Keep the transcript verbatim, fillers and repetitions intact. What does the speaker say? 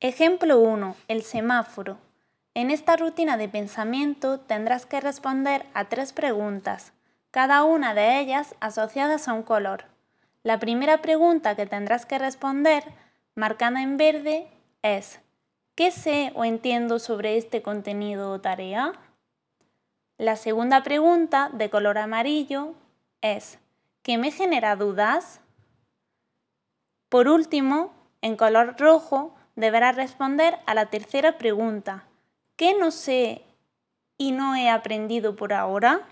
Ejemplo uno. El semáforo. En esta rutina de pensamiento tendrás que responder a tres preguntas, cada una de ellas asociadas a un color. La primera pregunta que tendrás que responder, marcada en verde, es ¿qué sé o entiendo sobre este contenido o tarea? La segunda pregunta, de color amarillo, es ¿qué me genera dudas? Por último, en color rojo, deberás responder a la tercera pregunta, ¿qué no sé y no he aprendido por ahora?